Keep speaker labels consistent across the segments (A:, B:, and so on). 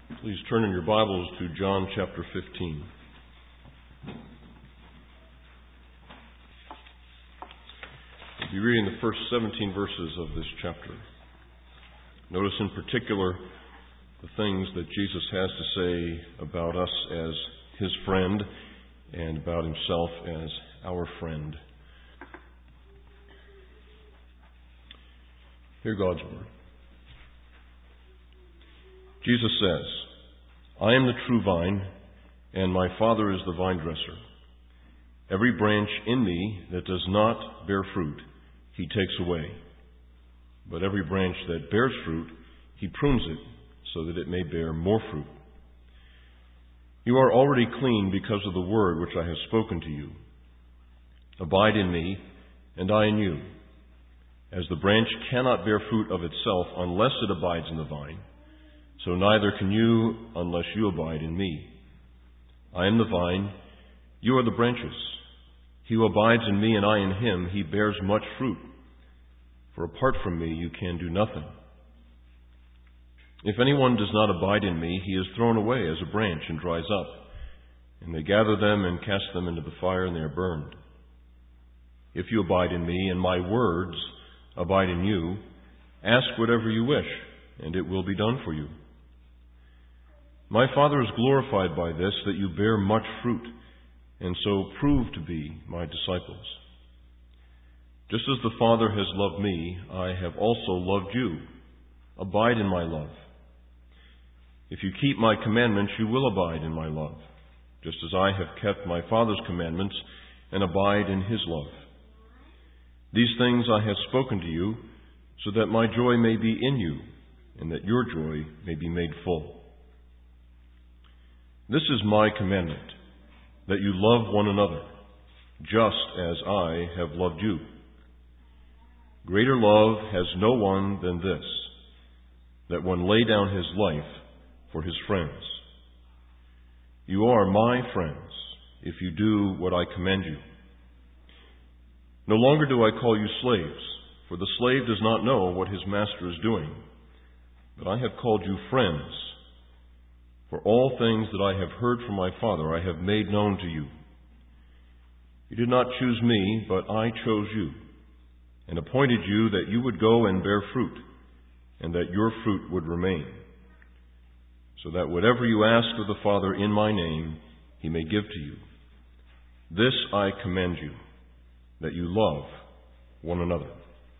A: Please turn in your Bibles to John chapter 15. We'll be reading the first 17 verses of this chapter. Notice in particular the things that Jesus has to say about us as His friend and about Himself as our friend. Hear God's word. Jesus says, "I am the true vine, and my Father is the vine dresser. Every branch in me that does not bear fruit, He takes away. But every branch that bears fruit, He prunes it, so that it may bear more fruit. You are already clean because of the word which I have spoken to you. Abide in me, and I in you. As the branch cannot bear fruit of itself unless it abides in the vine, so neither can you unless you abide in me. I am the vine, you are the branches. He who abides in me and I in him, he bears much fruit. For apart from me you can do nothing. If anyone does not abide in me, he is thrown away as a branch and dries up. And they gather them and cast them into the fire, and they are burned. If you abide in me, and my words abide in you, ask whatever you wish, and it will be done for you. My Father is glorified by this, that you bear much fruit, and so prove to be my disciples. Just as the Father has loved me, I have also loved you. Abide in my love. If you keep my commandments, you will abide in my love, just as I have kept my Father's commandments and abide in His love. These things I have spoken to you, so that my joy may be in you, and that your joy may be made full. This is my commandment, that you love one another, just as I have loved you. Greater love has no one than this, that one lay down his life for his friends. You are my friends, if you do what I command you. No longer do I call you slaves, for the slave does not know what his master is doing. But I have called you friends, for all things that I have heard from my Father I have made known to you. You did not choose me, but I chose you, and appointed you that you would go and bear fruit, and that your fruit would remain, so that whatever you ask of the Father in my name, He may give to you. This I command you, that you love one another."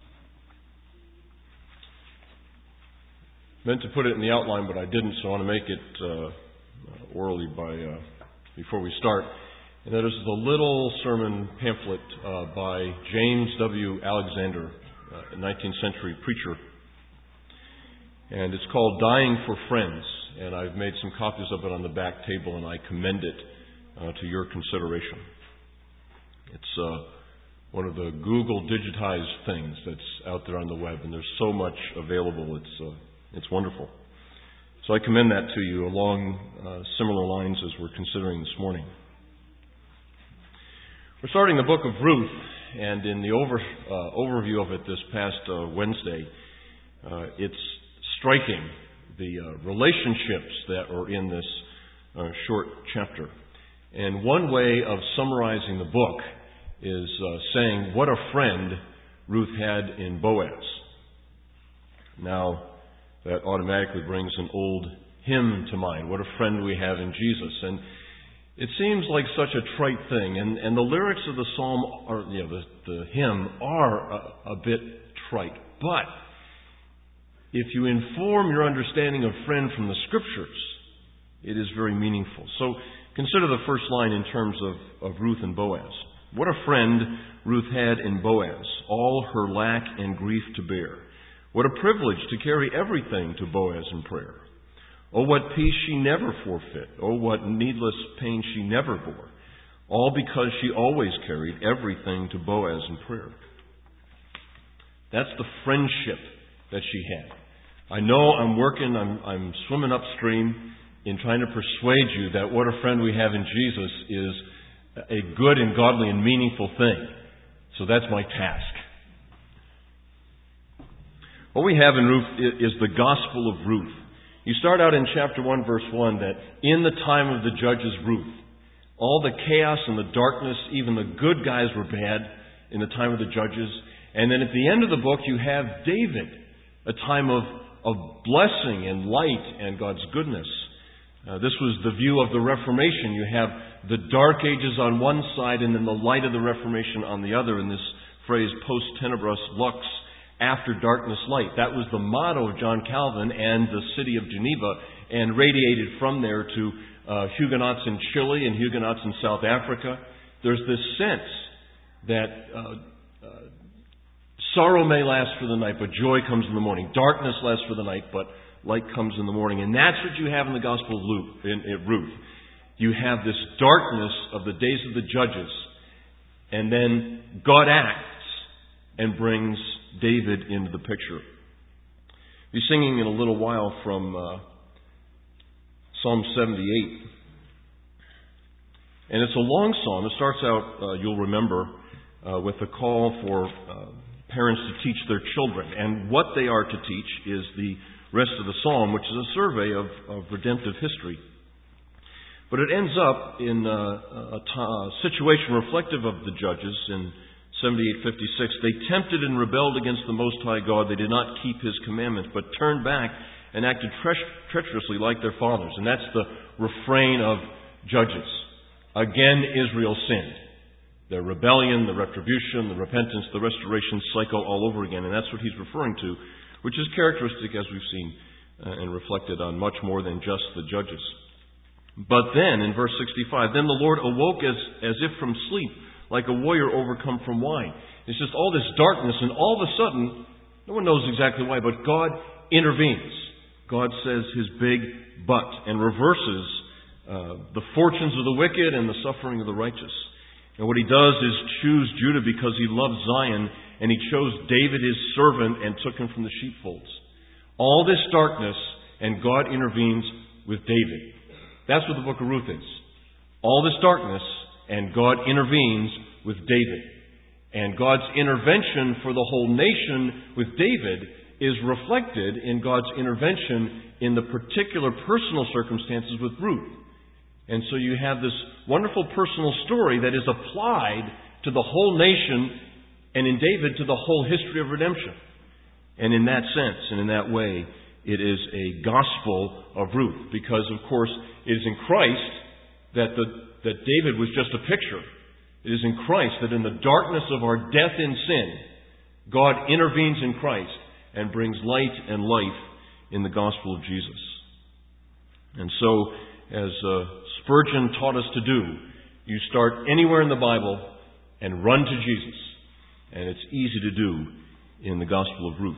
A: Meant to put it in the outline, but I didn't, so I want to make it orally before we start. And that is the little sermon pamphlet by James W. Alexander, a 19th century preacher. And it's called "Dying for Friends." And I've made some copies of it on the back table, and I commend it to your consideration. It's one of the Google digitized things that's out there on the web, and there's so much available. It's wonderful. So I commend that to you along similar lines as we're considering this morning. We're starting the book of Ruth, and in the overview of it this past Wednesday, it's striking the relationships that are in this short chapter. And one way of summarizing the book is saying what a friend Ruth had in Boaz. Now, that automatically brings an old hymn to mind. What a friend we have in Jesus. And it seems like such a trite thing. And the lyrics of the psalm, or the hymn, are a bit trite. But if you inform your understanding of friend from the Scriptures, it is very meaningful. So consider the first line in terms of Ruth and Boaz. What a friend Ruth had in Boaz, all her lack and grief to bear. What a privilege to carry everything to Boaz in prayer. Oh, what peace she never forfeit. Oh, what needless pain she never bore. All because she always carried everything to Boaz in prayer. That's the friendship that she had. I know I'm swimming upstream in trying to persuade you that what a friend we have in Jesus is a good and godly and meaningful thing. So that's my task. What we have in Ruth is the Gospel of Ruth. You start out in chapter 1, verse 1, that in the time of the judges Ruth, all the chaos and the darkness, even the good guys were bad in the time of the judges. And then at the end of the book, you have David, a time of blessing and light and God's goodness. This was the view of the Reformation. You have the Dark Ages on one side and then the light of the Reformation on the other, in this phrase, post tenebras lux, after darkness light. That was the motto of John Calvin and the city of Geneva, and radiated from there to Huguenots in Chile and Huguenots in South Africa. There's this sense that sorrow may last for the night, but joy comes in the morning. Darkness lasts for the night, but light comes in the morning. And that's what you have in the Gospel of Ruth. You have this darkness of the days of the judges, and then God acts and brings David into the picture. We'll be singing in a little while from Psalm 78. And it's a long psalm. It starts out, you'll remember, with a call for parents to teach their children. And what they are to teach is the rest of the psalm, which is a survey of redemptive history. But it ends up in a situation reflective of the judges in 78:56. They tempted and rebelled against the Most High God. They did not keep His commandments, but turned back and acted treacherously like their fathers. And that's the refrain of Judges. Again, Israel sinned. Their rebellion, the retribution, the repentance, the restoration cycle all over again. And that's what he's referring to, which is characteristic, as we've seen, and reflected on much more than just the Judges. But then, in verse 65, then the Lord awoke as if from sleep, like a warrior overcome from wine. It's just all this darkness, and all of a sudden, no one knows exactly why, but God intervenes. God says His big but, and reverses the fortunes of the wicked and the suffering of the righteous. And what He does is choose Judah because He loves Zion, and He chose David His servant and took him from the sheepfolds. All this darkness, and God intervenes with David. That's what the book of Ruth is. All this darkness, and God intervenes with David. And God's intervention for the whole nation with David is reflected in God's intervention in the particular personal circumstances with Ruth. And so you have this wonderful personal story that is applied to the whole nation, and in David to the whole history of redemption. And in that sense, and in that way, it is a gospel of Ruth. Because, of course, it is in Christ that David was just a picture. It is in Christ that in the darkness of our death in sin, God intervenes in Christ and brings light and life in the gospel of Jesus. And so, as Spurgeon taught us to do, you start anywhere in the Bible and run to Jesus. And it's easy to do in the Gospel of Ruth.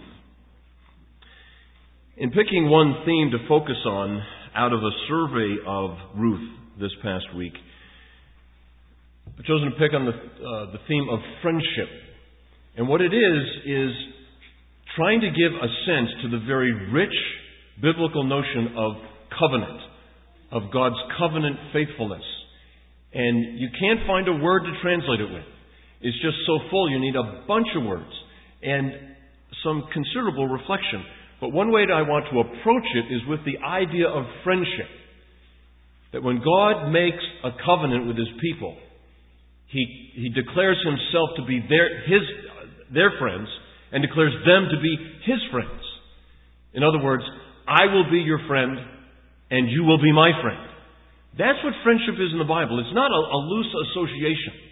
A: In picking one theme to focus on out of a survey of Ruth this past week, I've chosen to pick on the theme of friendship. And what it is trying to give a sense to the very rich biblical notion of covenant, of God's covenant faithfulness. And you can't find a word to translate it with. It's just so full, you need a bunch of words and some considerable reflection. But one way that I want to approach it is with the idea of friendship. That when God makes a covenant with His people, He declares Himself to be their friends and declares them to be His friends. In other words, I will be your friend and you will be my friend. That's what friendship is in the Bible. It's not a loose association.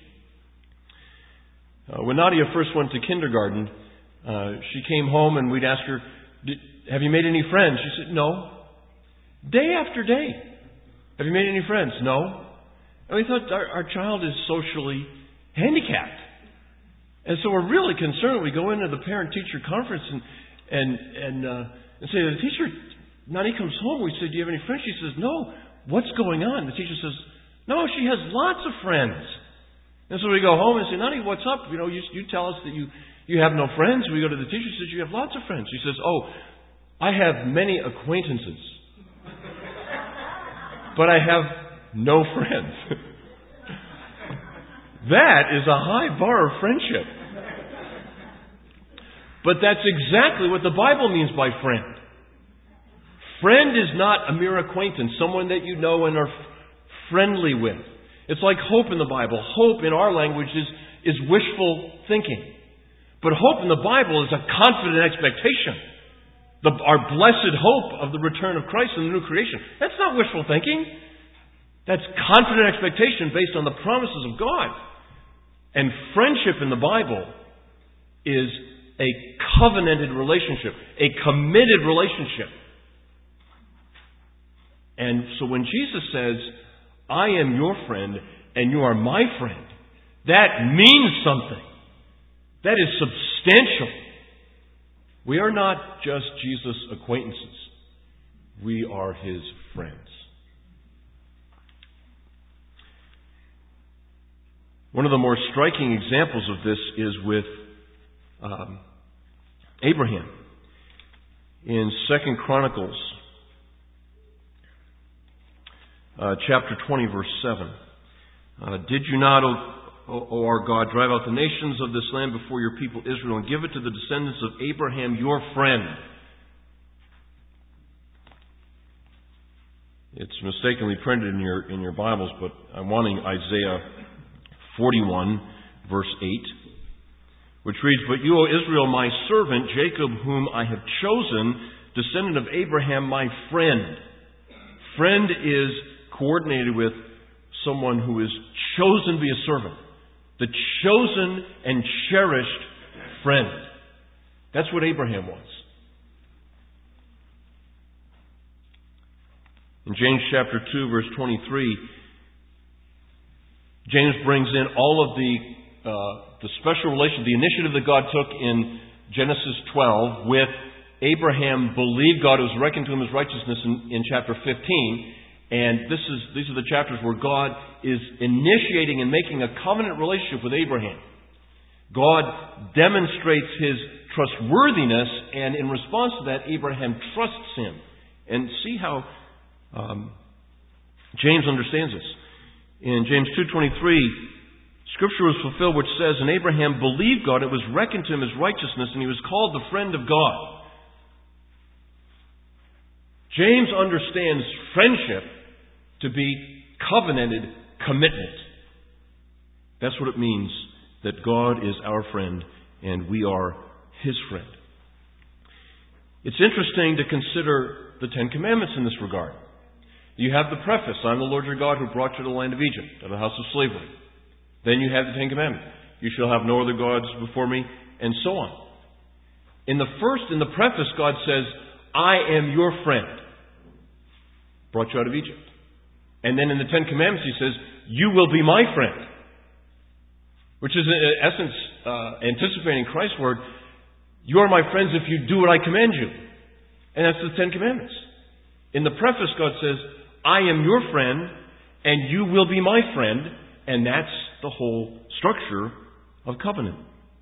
A: When Nadia first went to kindergarten, she came home and we'd ask her, have you made any friends? She said, no. Day after day. Have you made any friends? No. And we thought our child is socially handicapped. And so we're really concerned. We go into the parent-teacher conference and say to the teacher, Nadia comes home. We say, do you have any friends? She says, no. What's going on? The teacher says, no, she has lots of friends. And so we go home and say, Nadia, what's up? You tell us that you have no friends. We go to the teacher. She says, you have lots of friends. She says, oh, I have many acquaintances. But I have no friends. That is a high bar of friendship. But that's exactly what the Bible means by friend. Friend is not a mere acquaintance, someone that you know and are friendly with. It's like hope in the Bible. Hope in our language is wishful thinking. But hope in the Bible is a confident expectation. Our blessed hope of the return of Christ and the new creation. That's not wishful thinking. That's confident expectation based on the promises of God. And friendship in the Bible is a covenanted relationship, a committed relationship. And so when Jesus says, I am your friend and you are my friend, that means something. That is substantial. We are not just Jesus' acquaintances. We are His friends. One of the more striking examples of this is with Abraham. In 2 Chronicles, chapter 20, verse 7. Did you not, O our God, drive out the nations of this land before your people Israel and give it to the descendants of Abraham, your friend? It's mistakenly printed in your Bibles, but I'm wanting Isaiah 41, verse 8, which reads, But you, O Israel, my servant, Jacob, whom I have chosen, descendant of Abraham, my friend. Friend is coordinated with someone who is chosen to be a servant. The chosen and cherished friend. That's what Abraham was. In James chapter 2, verse 23, James brings in all of the special relation, the initiative that God took in Genesis 12 with Abraham believed God, it was reckoned to him as righteousness in chapter 15. And these are the chapters where God is initiating and making a covenant relationship with Abraham. God demonstrates His trustworthiness, and in response to that, Abraham trusts Him. And see how James understands this. In James 2:23, Scripture was fulfilled which says, And Abraham believed God, it was reckoned to him as righteousness, and he was called the friend of God. James understands friendship to be covenanted commitment. That's what it means that God is our friend and we are His friend. It's interesting to consider the Ten Commandments in this regard. You have the preface, I am the Lord your God who brought you to the land of Egypt, out of the house of slavery. Then you have the Ten Commandments. You shall have no other gods before me, and so on. In the preface, God says, I am your friend. Brought you out of Egypt. And then in the Ten Commandments He says, you will be my friend. Which is in essence anticipating Christ's word, you are my friends if you do what I command you. And that's the Ten Commandments. In the preface, God says, I am your friend, and you will be my friend, and that's the whole structure of covenant.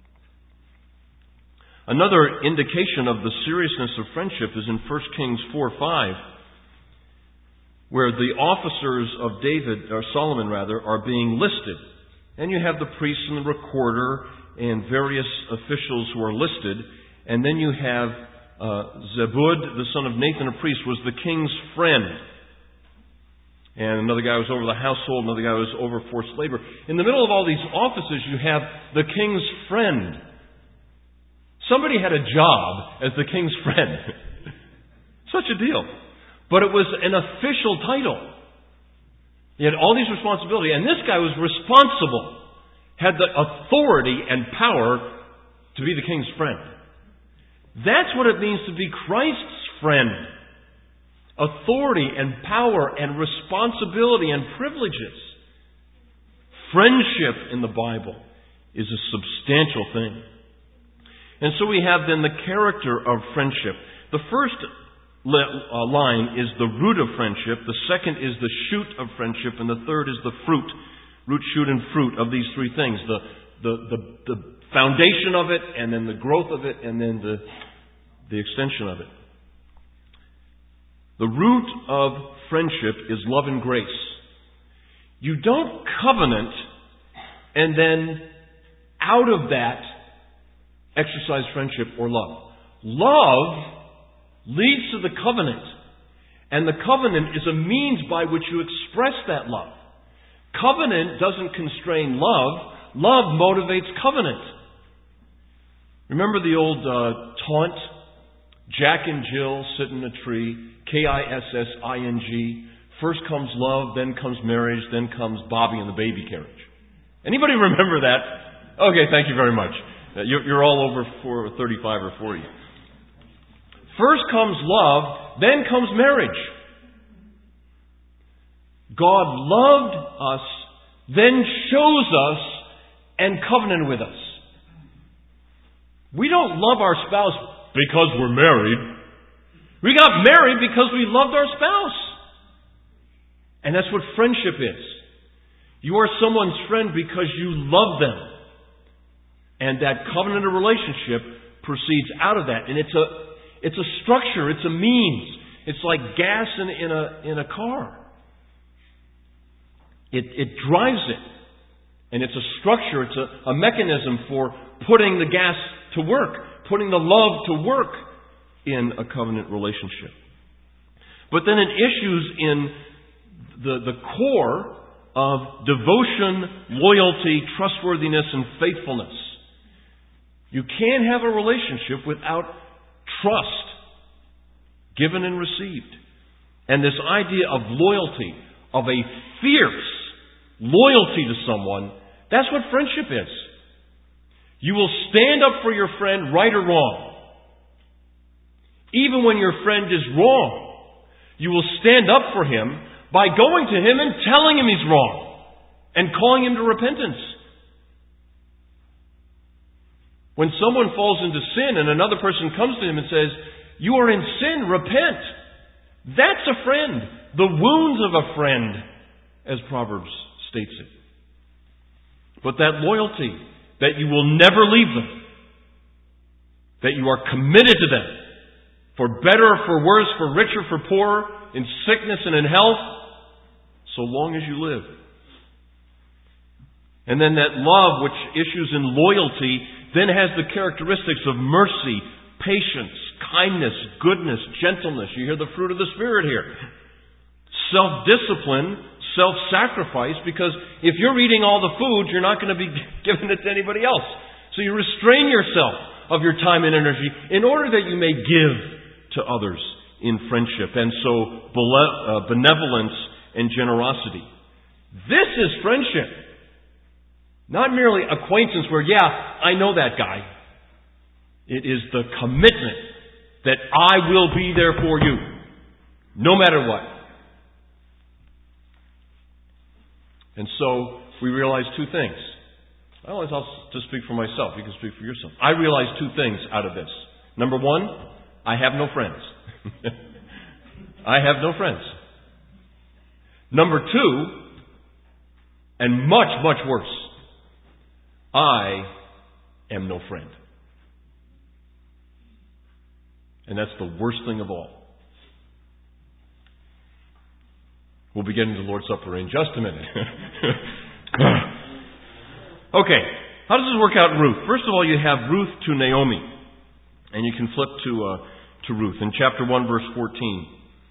A: Another indication of the seriousness of friendship is in 1 Kings 4:5, where the officers of Solomon are being listed. And you have the priest and the recorder and various officials who are listed. And then you have Zebud, the son of Nathan, a priest, was the king's friend. And another guy was over the household, another guy was over forced labor. In the middle of all these offices, you have the king's friend. Somebody had a job as the king's friend. Such a deal. But it was an official title. He had all these responsibilities, and this guy was responsible, had the authority and power to be the king's friend. That's what it means to be Christ's friend. Authority and power and responsibility and privileges. Friendship in the Bible is a substantial thing. And so we have then the character of friendship. The first line is the root of friendship. The second is the shoot of friendship. And the third is the fruit. Root, shoot, and fruit of these three things. The foundation of it, and then the growth of it, and then the extension of it. The root of friendship is love and grace. You don't covenant and then out of that exercise friendship or love. Love leads to the covenant. And the covenant is a means by which you express that love. Covenant doesn't constrain love. Love motivates covenant. Remember the old taunt? Jack and Jill sit in a tree. Kissing. First comes love, then comes marriage, then comes Bobby in the baby carriage. Anybody remember that? Okay, thank you very much. You're all over 35 or 40. First comes love, then comes marriage. God loved us, then chose us, and covenanted with us. We don't love our spouse because we're married. We got married because we loved our spouse. And that's what friendship is. You are someone's friend because you love them. And that covenanted relationship proceeds out of that. And it's a structure, it's a means. It's like gas in a car. It drives it. And it's a structure, it's a mechanism for putting the gas to work, putting the love to work in a covenant relationship. But then it issues in the core of devotion, loyalty, trustworthiness, and faithfulness. You can't have a relationship without trust given and received. And this idea of loyalty, of a fierce loyalty to someone, that's what friendship is. You will stand up for your friend, right or wrong. Even when your friend is wrong, you will stand up for him by going to him and telling him he's wrong and calling him to repentance. When someone falls into sin and another person comes to him and says, "You are in sin, repent," that's a friend. The wounds of a friend, as Proverbs states it. But that loyalty, that you will never leave them, that you are committed to them, for better or for worse, for richer, for poorer, in sickness and in health, so long as you live. And then that love, which issues in loyalty, then has the characteristics of mercy, patience, kindness, goodness, gentleness. You hear the fruit of the Spirit here. Self-discipline, self-sacrifice, because if you're eating all the food, you're not going to be giving it to anybody else. So you restrain yourself of your time and energy in order that you may give to others in friendship. And so benevolence and generosity. This is friendship. Not merely acquaintance where, yeah, I know that guy. It is the commitment that I will be there for you, no matter what. And so we realize two things. I'll just speak for myself. You can speak for yourself. I realize two things out of this. Number one, I have no friends. I have no friends. Number two, and much, much worse, I am no friend. And that's the worst thing of all. We'll be getting to the Lord's Supper in just a minute. Okay, how does this work out in Ruth? First of all, you have Ruth to Naomi. And you can flip to Ruth in chapter 1, verse 14.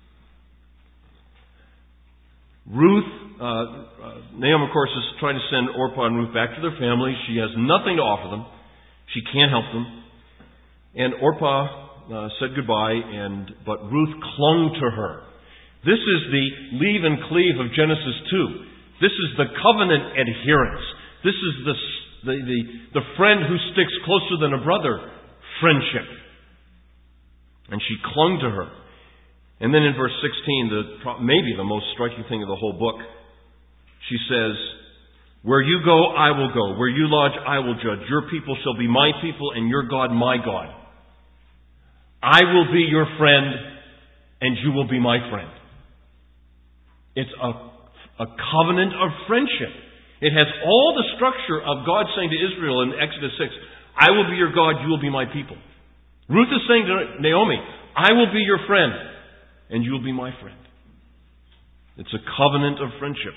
A: Ruth, Naomi, of course, is trying to send Orpah and Ruth back to their family. She has nothing to offer them. She can't help them. And Orpah said goodbye, but Ruth clung to her. This is the leave and cleave of Genesis 2. This is the covenant adherence. This is the friend who sticks closer than a brother, friendship. And she clung to her. And then in verse 16, maybe the most striking thing of the whole book, she says, "Where you go, I will go. Where you lodge, I will judge. Your people shall be my people, and your God my God. I will be your friend, and you will be my friend." It's a covenant of friendship. It has all the structure of God saying to Israel in Exodus 6, "I will be your God, you will be my people." Ruth is saying to Naomi, "I will be your friend, and you will be my friend." It's a covenant of friendship.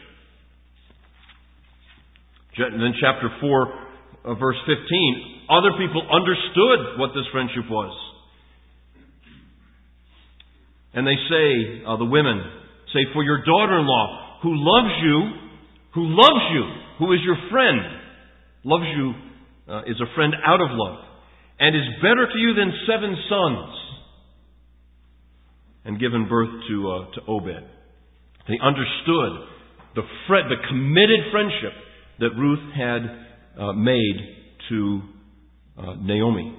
A: And then chapter 4, verse 15, other people understood what this friendship was. And they say, the women say, for your daughter-in-law who loves you, who is your friend, loves you, is a friend out of love, and is better to you than 7 sons, and given birth to Obed. They understood the committed friendship that Ruth had made to Naomi.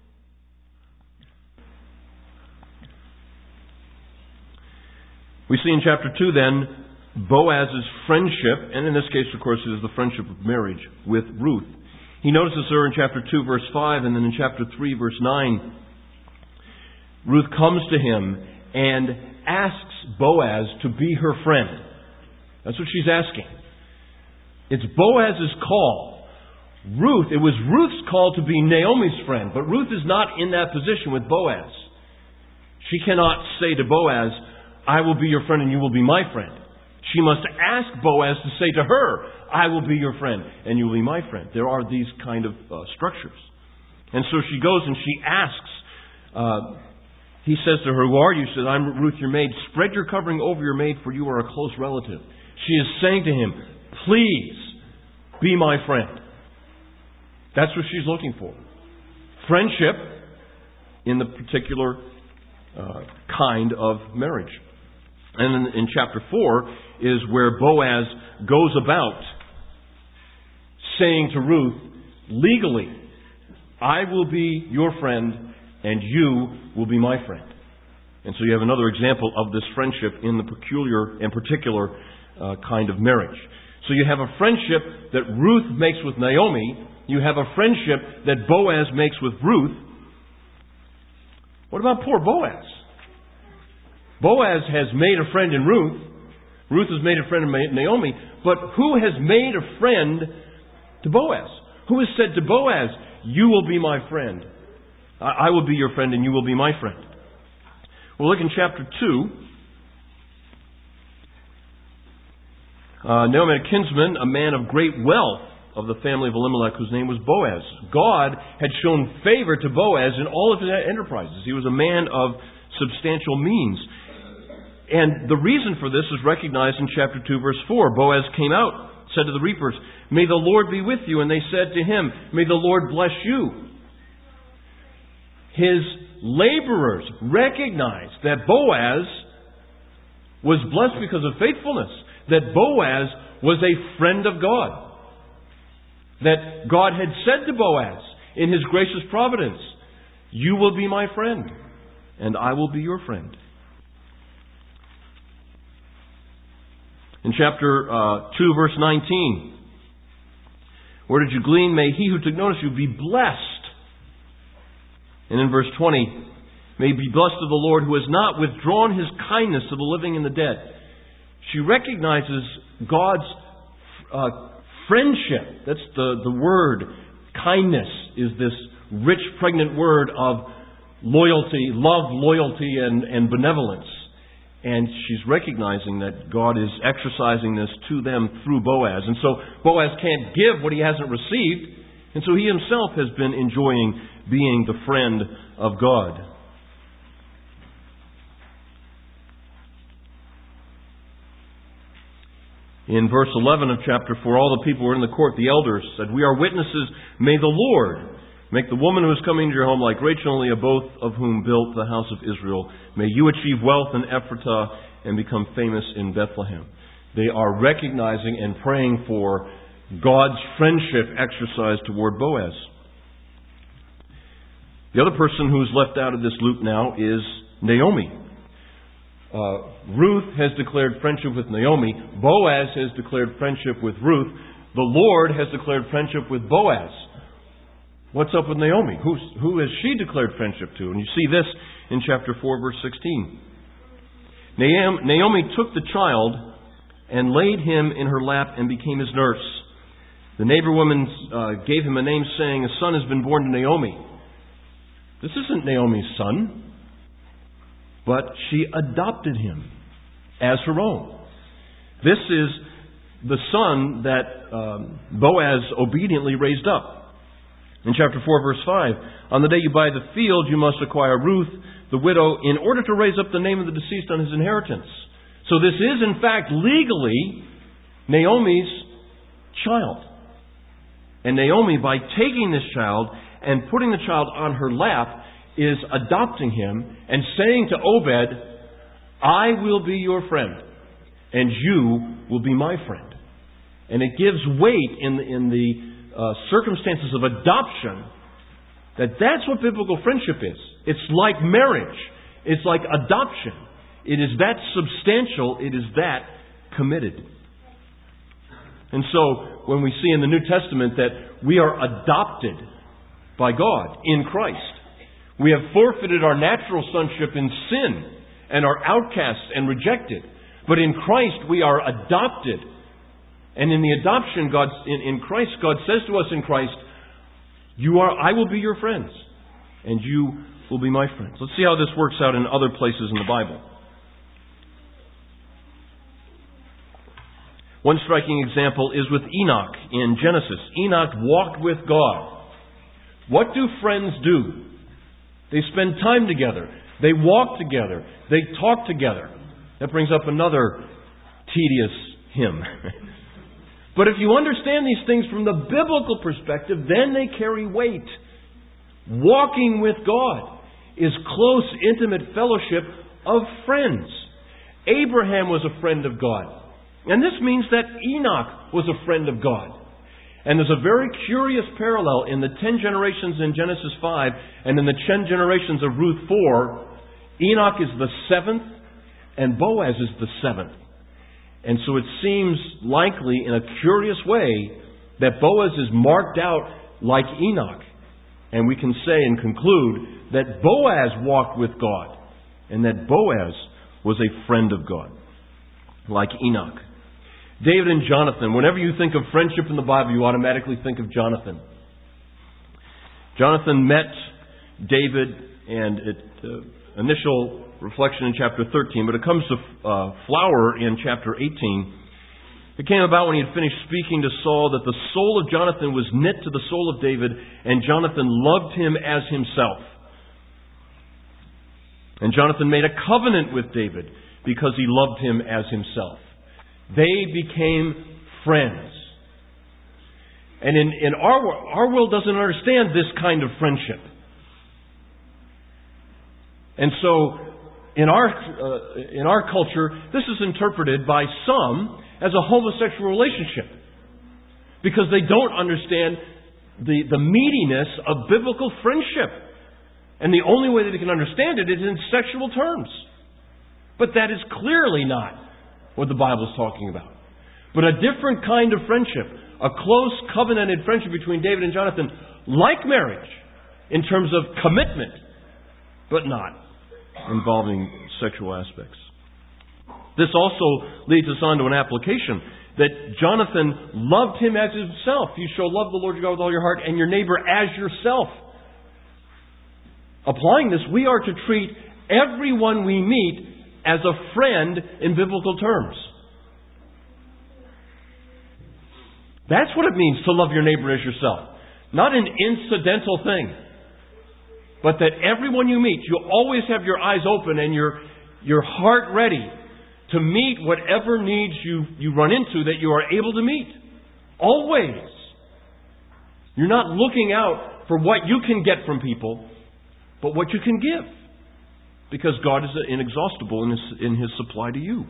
A: We see in chapter 2 then Boaz's friendship, and in this case, of course, it is the friendship of marriage with Ruth. He notices her in chapter 2, verse 5, and then in chapter 3, verse 9. Ruth comes to him and asks Boaz to be her friend. That's what she's asking. It's Boaz's call. It was Ruth's call to be Naomi's friend, but Ruth is not in that position with Boaz. She cannot say to Boaz, I will be your friend and you will be my friend. She must ask Boaz to say to her, I will be your friend and you will be my friend. There are these kind of structures. And so she goes and she asks, he says to her, who are you? She says, I'm Ruth, your maid. Spread your covering over your maid, for you are a close relative. She is saying to him, please be my friend. That's what she's looking for. Friendship in the particular kind of marriage. And in chapter 4 is where Boaz goes about saying to Ruth, legally, I will be your friend and you will be my friend. And so you have another example of this friendship in the peculiar and particular kind of marriage. So you have a friendship that Ruth makes with Naomi. You have a friendship that Boaz makes with Ruth. What about poor Boaz? Boaz has made a friend in Ruth. Ruth has made a friend in Naomi. But who has made a friend to Boaz? Who has said to Boaz, you will be my friend. I will be your friend and you will be my friend. Well, look in chapter 2. Naomi had a kinsman, a man of great wealth of the family of Elimelech, whose name was Boaz. God had shown favor to Boaz in all of his enterprises. He was a man of substantial means. And the reason for this is recognized in chapter 2, verse 4. Boaz came out, said to the reapers, may the Lord be with you. And they said to him, may the Lord bless you. His laborers recognized that Boaz was blessed because of faithfulness. That Boaz was a friend of God. That God had said to Boaz in His gracious providence, you will be my friend, and I will be your friend. In chapter 2, verse 19, where did you glean? May he who took notice of you be blessed. And in verse 20, may be blessed of the Lord who has not withdrawn His kindness to the living and the dead. She recognizes God's friendship. That's the word. Kindness is this rich, pregnant word of loyalty, love, loyalty, and benevolence. And she's recognizing that God is exercising this to them through Boaz. And so Boaz can't give what he hasn't received. And so he himself has been enjoying being the friend of God. In verse 11 of chapter 4, all the people who were in the court, the elders, said, we are witnesses, may the Lord make the woman who is coming into your home like Rachel and Leah, both of whom built the house of Israel. May you achieve wealth in Ephratah and become famous in Bethlehem. They are recognizing and praying for God's friendship exercised toward Boaz. The other person who is left out of this loop now is Naomi. Ruth has declared friendship with Naomi. Boaz has declared friendship with Ruth. The Lord has declared friendship with Boaz. What's up with Naomi? Who has she declared friendship to? And you see this in chapter 4, verse 16. Naomi took the child and laid him in her lap and became his nurse. The neighbor woman gave him a name, saying, a son has been born to Naomi. This isn't Naomi's son, but she adopted him as her own. This is the son that Boaz obediently raised up. In chapter 4, verse 5, on the day you buy the field, you must acquire Ruth, the widow, in order to raise up the name of the deceased on his inheritance. So this is, in fact, legally Naomi's child. And Naomi, by taking this child and putting the child on her lap, is adopting him and saying to Obed, I will be your friend, and you will be my friend. And it gives weight in the circumstances of adoption that's what biblical friendship is. It's like marriage. It's like adoption. It is that substantial. It is that committed. And so, when we see in the New Testament that we are adopted by God in Christ, we have forfeited our natural sonship in sin and are outcasts and rejected. But in Christ we are adopted. And in the adoption, in Christ, God says to us in Christ, I will be your friends, and you will be my friends. Let's see how this works out in other places in the Bible. One striking example is with Enoch in Genesis. Enoch walked with God. What do friends do? They spend time together. They walk together. They talk together. That brings up another tedious hymn. But if you understand these things from the biblical perspective, then they carry weight. Walking with God is close, intimate fellowship of friends. Abraham was a friend of God. And this means that Enoch was a friend of God. And there's a very curious parallel in the 10 generations in Genesis 5 and in the 10 generations of Ruth 4. Enoch is the 7th and Boaz is the 7th. And so it seems likely in a curious way that Boaz is marked out like Enoch. And we can say and conclude that Boaz walked with God and that Boaz was a friend of God, like Enoch. David and Jonathan. Whenever you think of friendship in the Bible, you automatically think of Jonathan. Jonathan met David, and initial reflection in chapter 13, but it comes to flower in chapter 18. It came about when he had finished speaking to Saul that the soul of Jonathan was knit to the soul of David, and Jonathan loved him as himself. And Jonathan made a covenant with David because he loved him as himself. They became friends. And in our world doesn't understand this kind of friendship. And so in our culture, this is interpreted by some as a homosexual relationship, because they don't understand the meatiness of biblical friendship. And the only way that they can understand it is in sexual terms. But that is clearly not what the Bible is talking about. But a different kind of friendship, a close covenanted friendship between David and Jonathan, like marriage, in terms of commitment, but not involving sexual aspects. This also leads us on to an application that Jonathan loved him as himself. You shall love the Lord your God with all your heart and your neighbor as yourself. Applying this, we are to treat everyone we meet as a friend in biblical terms. That's what it means to love your neighbor as yourself. Not an incidental thing, but that everyone you meet, you always have your eyes open and your heart ready to meet whatever needs you run into that you are able to meet. Always. You're not looking out for what you can get from people, but what you can give. Because God is inexhaustible in His supply to you.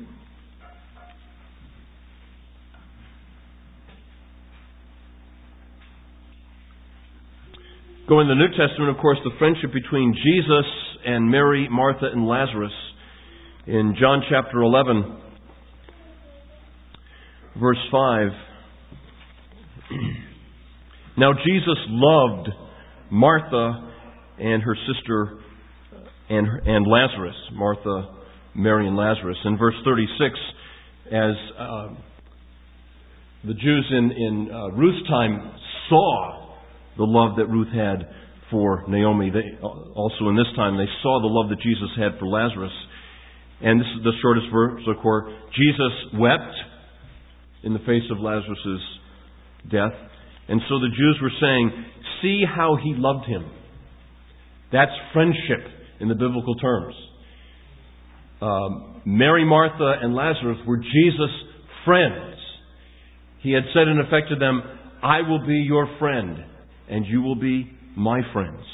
A: Go in the New Testament, of course, the friendship between Jesus and Mary, Martha, and Lazarus. In John chapter 11, verse 5. Now Jesus loved Martha and her sister and Lazarus. Martha, Mary, and Lazarus. In verse 36, as the Jews in Ruth's time saw the love that Ruth had for Naomi, they also in this time they saw the love that Jesus had for Lazarus. And this is the shortest verse, of course. Jesus wept in the face of Lazarus' death. And so the Jews were saying, see how he loved him. That's friendship in the biblical terms. Mary, Martha, and Lazarus were Jesus' friends. He had said in effect to them, I will be your friend, and you will be my friends.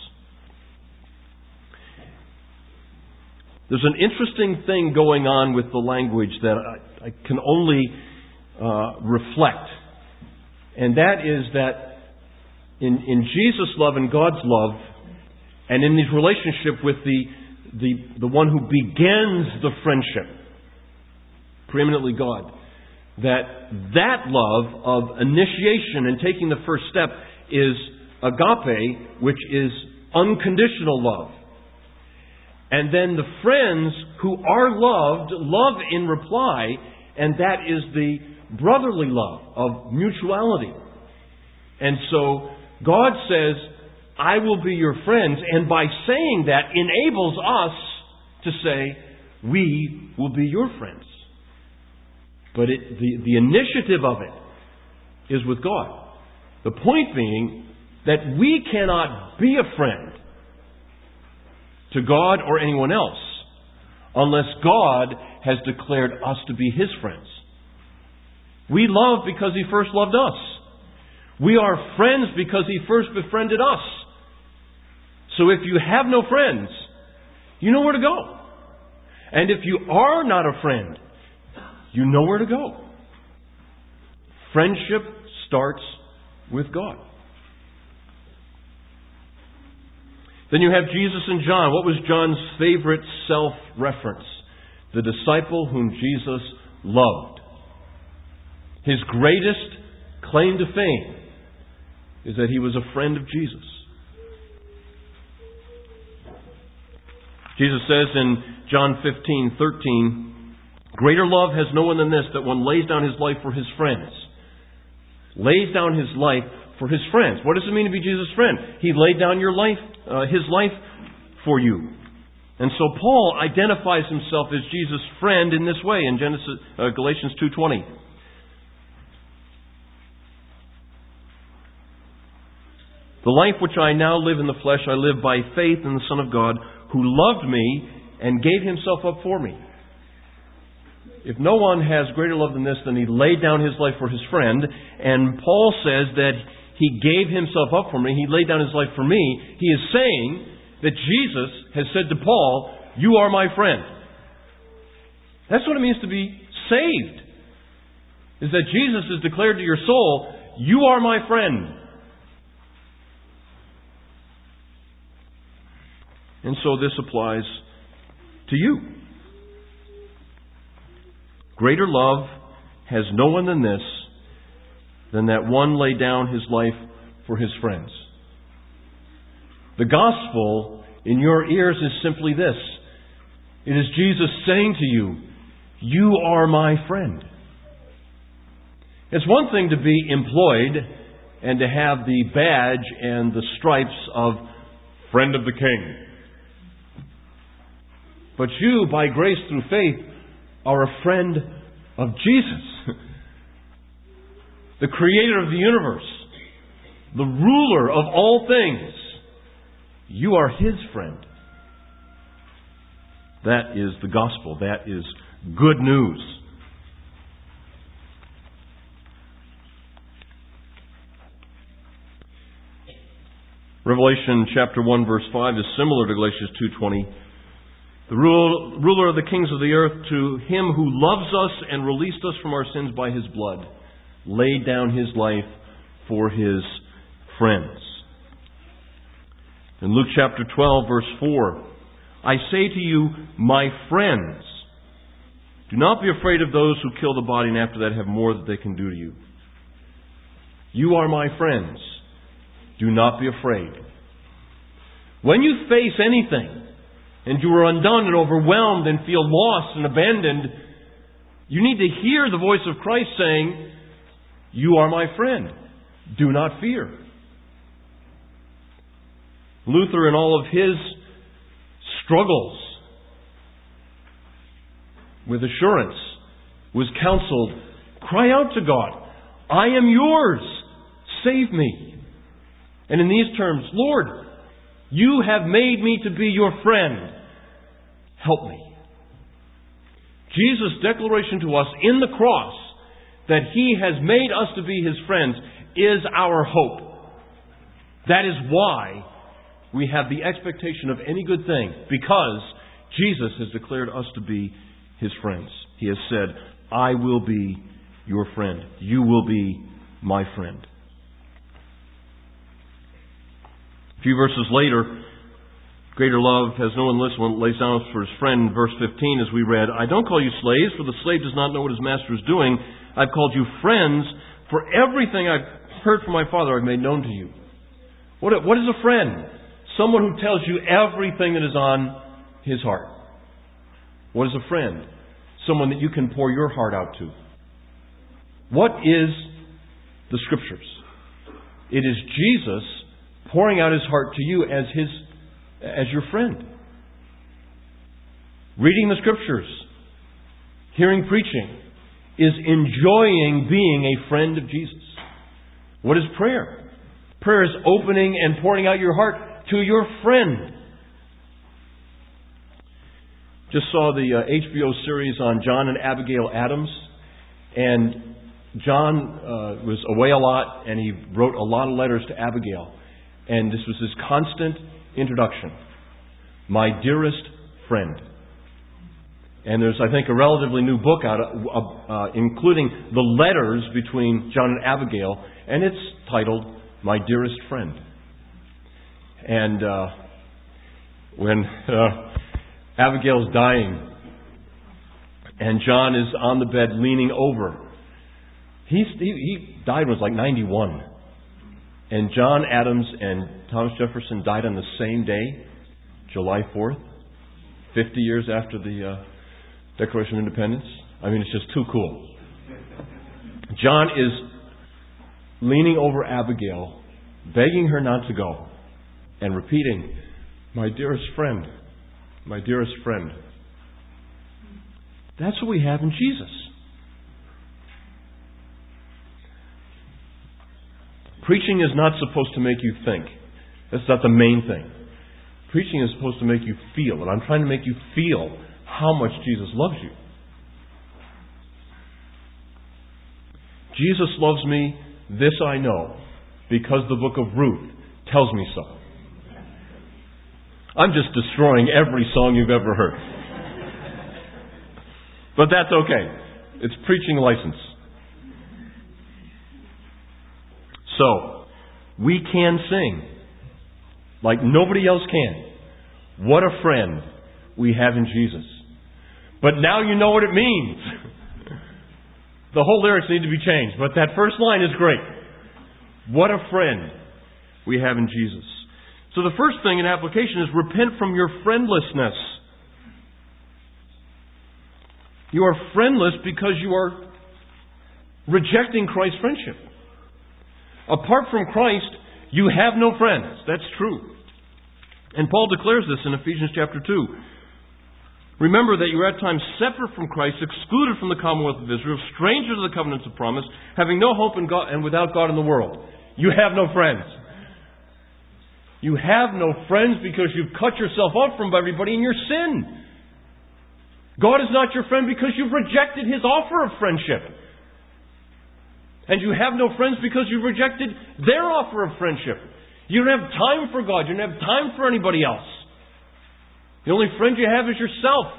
A: There's an interesting thing going on with the language that I can only reflect. And that is that in Jesus' love and God's love, and in his relationship with the one who begins the friendship, preeminently God, that love of initiation and taking the first step is agape, which is unconditional love. And then the friends who are loved, love in reply, and that is the brotherly love of mutuality. And so God says, I will be your friends, and by saying that enables us to say, we will be your friends. But the initiative of it is with God. The point being that we cannot be a friend to God or anyone else unless God has declared us to be His friends. We love because He first loved us. We are friends because He first befriended us. So if you have no friends, you know where to go. And if you are not a friend, you know where to go. Friendship starts with God. Then you have Jesus and John. What was John's favorite self-reference? The disciple whom Jesus loved. His greatest claim to fame is that he was a friend of Jesus. Jesus says in John 15:13, greater love has no one than this, that one lays down his life for his friends. Lays down his life for his friends. What does it mean to be Jesus' friend? He laid down his life for you. And so Paul identifies himself as Jesus' friend in this way in Galatians 2:20. The life which I now live in the flesh, I live by faith in the Son of God, who loved me and gave himself up for me. If no one has greater love than this, then he laid down his life for his friend. And Paul says that he gave himself up for me. He laid down his life for me. He is saying that Jesus has said to Paul, you are my friend. That's what it means to be saved. Is that Jesus has declared to your soul, you are my friend. And so this applies to you. Greater love has no one than this, than that one lay down his life for his friends. The gospel in your ears is simply this. It is Jesus saying to you, you are my friend. It's one thing to be employed and to have the badge and the stripes of friend of the King. But you, by grace through faith, are a friend of Jesus, the creator of the universe, the ruler of all things. You are His friend. That is the gospel. That is good news. Revelation chapter 1 verse 5 is similar to Galatians 2:20. The ruler of the kings of the earth, to Him who loves us and released us from our sins by His blood, laid down His life for His friends. In Luke chapter 12, verse 4, I say to you, my friends, do not be afraid of those who kill the body and after that have more that they can do to you. You are my friends. Do not be afraid. When you face anything, and you are undone and overwhelmed and feel lost and abandoned, you need to hear the voice of Christ saying, you are my friend. Do not fear. Luther, in all of his struggles with assurance, was counseled, cry out to God. I am yours. save me. And in these terms, Lord, you have made me to be your friend. Help me. Jesus' declaration to us in the cross that He has made us to be His friends is our hope. That is why we have the expectation of any good thing, because Jesus has declared us to be His friends. He has said, I will be your friend. You will be my friend. A few verses later, greater love has no one lays down for his friend. Verse 15, as we read, I don't call you slaves, for the slave does not know what his master is doing. I've called you friends, for everything I've heard from my Father I've made known to you. What is a friend? Someone who tells you everything that is on his heart. What is a friend? Someone that you can pour your heart out to. What is the Scriptures? It is Jesus pouring out His heart to you as your friend. Reading the Scriptures, hearing preaching, is enjoying being a friend of Jesus. What is prayer? Prayer is opening and pouring out your heart to your friend. Just saw the HBO series on John and Abigail Adams. And John was away a lot, and he wrote a lot of letters to Abigail. And this was his constant introduction. My dearest friend. And there's, I think, a relatively new book out, including the letters between John and Abigail, and it's titled My Dearest Friend. And when Abigail's dying, and John is on the bed leaning over, he died when he was like 91. And John Adams and Thomas Jefferson died on the same day, July 4th, 50 years after the Declaration of Independence. I mean, it's just too cool. John is leaning over Abigail, begging her not to go, and repeating, my dearest friend, my dearest friend. That's what we have in Jesus. Preaching is not supposed to make you think. That's not the main thing. Preaching is supposed to make you feel, and I'm trying to make you feel how much Jesus loves you. Jesus loves me, this I know, because the book of Ruth tells me so. I'm just destroying every song you've ever heard. But that's okay. It's preaching license. So, we can sing like nobody else can. What a friend we have in Jesus. But now you know what it means. The whole lyrics need to be changed, but that first line is great. What a friend we have in Jesus. So the first thing in application is repent from your friendlessness. You are friendless because you are rejecting Christ's friendship. Apart from Christ, you have no friends. That's true. And Paul declares this in Ephesians chapter 2. Remember that you were at times separate from Christ, excluded from the commonwealth of Israel, strangers to the covenants of promise, having no hope in God and without God in the world. You have no friends. You have no friends because you've cut yourself off from everybody in your sin. God is not your friend because you've rejected His offer of friendship. And you have no friends because you've rejected their offer of friendship. You don't have time for God. You don't have time for anybody else. The only friend you have is yourself.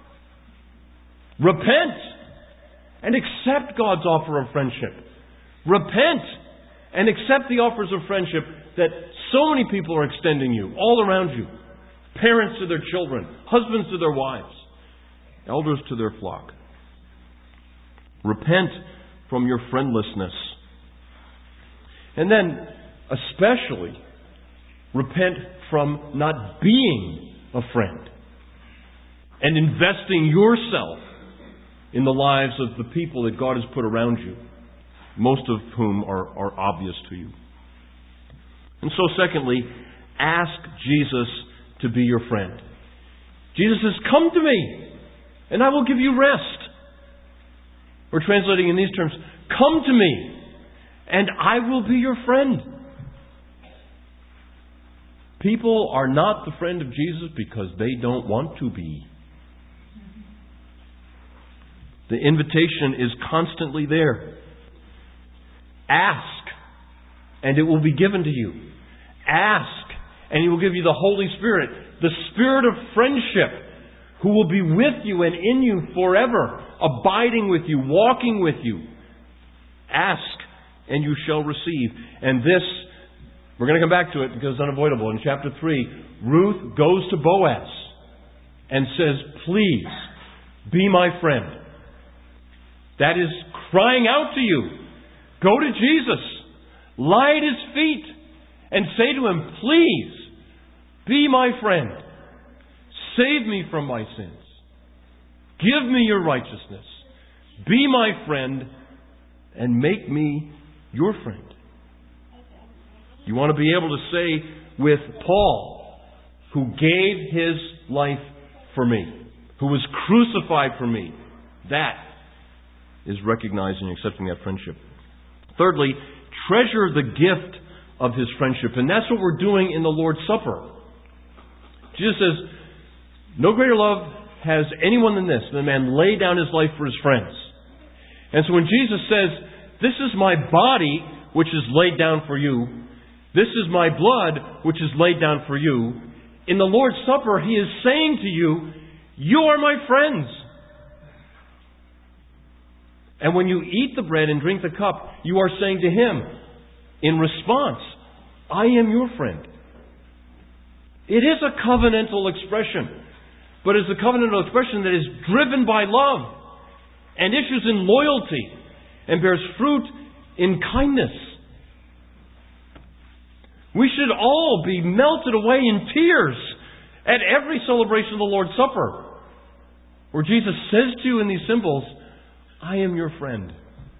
A: Repent and accept God's offer of friendship. Repent and accept the offers of friendship that so many people are extending you, all around you. Parents to their children, husbands to their wives, elders to their flock. Repent from your friendlessness. And then, especially, repent from not being a friend and investing yourself in the lives of the people that God has put around you, most of whom are obvious to you. And so, secondly, ask Jesus to be your friend. Jesus says, come to me, and I will give you rest. We're translating in these terms, come to me, and I will be your friend. People are not the friend of Jesus because they don't want to be. The invitation is constantly there. Ask, and it will be given to you. Ask, and He will give you the Holy Spirit, the Spirit of friendship, who will be with you and in you forever, abiding with you, walking with you. Ask, and you shall receive. And this, we're going to come back to it because it's unavoidable. In chapter 3, Ruth goes to Boaz and says, please, be my friend. That is crying out to you. Go to Jesus. Lie at His feet and say to Him, please, be my friend. Save me from my sins. Give me your righteousness. Be my friend and make me your friend. You want to be able to say with Paul, who gave his life for me, who was crucified for me, that is recognizing and accepting that friendship. Thirdly, treasure the gift of His friendship. And that's what we're doing in the Lord's Supper. Jesus says, no greater love has anyone than this, than a man lay down his life for his friends. And so when Jesus says, this is my body, which is laid down for you, this is my blood, which is laid down for you, in the Lord's Supper, He is saying to you, you are my friends. And when you eat the bread and drink the cup, you are saying to Him, in response, I am your friend. It is a covenantal expression, but it's a covenantal expression that is driven by love and issues in loyalty and bears fruit in kindness. We should all be melted away in tears at every celebration of the Lord's Supper, where Jesus says to you in these symbols, I am your friend.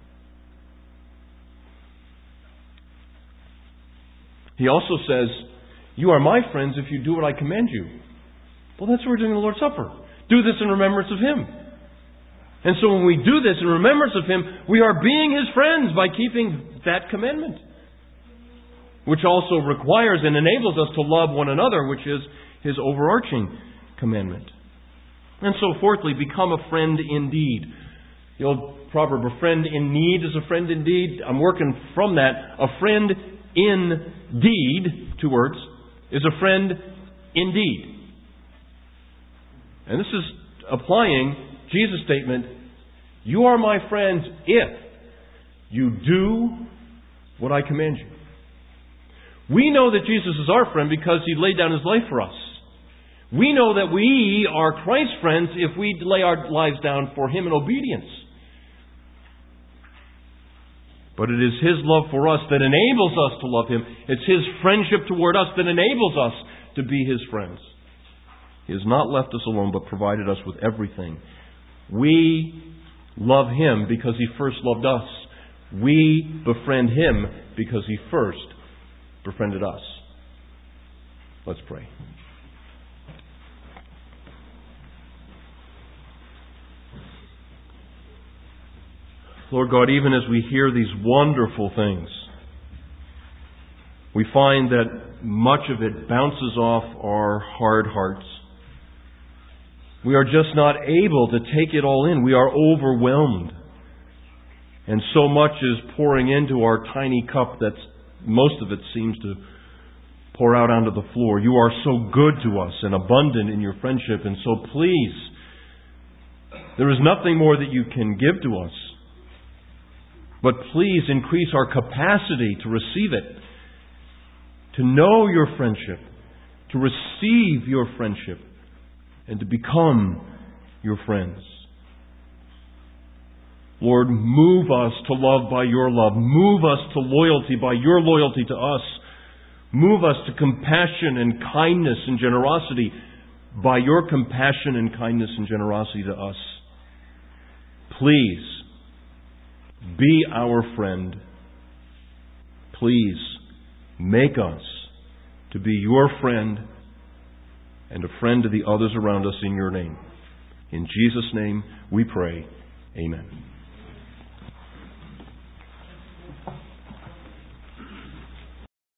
A: He also says, you are my friends if you do what I command you. Well, that's what we're doing in the Lord's Supper. Do this in remembrance of Him. And so when we do this in remembrance of Him, we are being His friends by keeping that commandment, which also requires and enables us to love one another, which is His overarching commandment. And so fourthly, become a friend indeed. The old proverb, a friend in need is a friend indeed. I'm working from that. A friend indeed, 2 words, is a friend indeed. And this is applying Jesus' statement, you are my friends if you do what I command you. We know that Jesus is our friend because He laid down His life for us. We know that we are Christ's friends if we lay our lives down for Him in obedience. But it is His love for us that enables us to love Him. It's His friendship toward us that enables us to be His friends. He has not left us alone, but provided us with everything. We love Him because He first loved us. We befriend Him because He first befriended us. Let's pray. Lord God, even as we hear these wonderful things, we find that much of it bounces off our hard hearts. We are just not able to take it all in. We are overwhelmed. And so much is pouring into our tiny cup that most of it seems to pour out onto the floor. You are so good to us and abundant in your friendship. And so please, there is nothing more that you can give to us. But please increase our capacity to receive it, to know your friendship, to receive your friendship, and to become your friends. Lord, move us to love by your love. Move us to loyalty by your loyalty to us. Move us to compassion and kindness and generosity by your compassion and kindness and generosity to us. Please, be our friend. Please make us to be your friend and a friend to the others around us in your name. In Jesus' name we pray. Amen.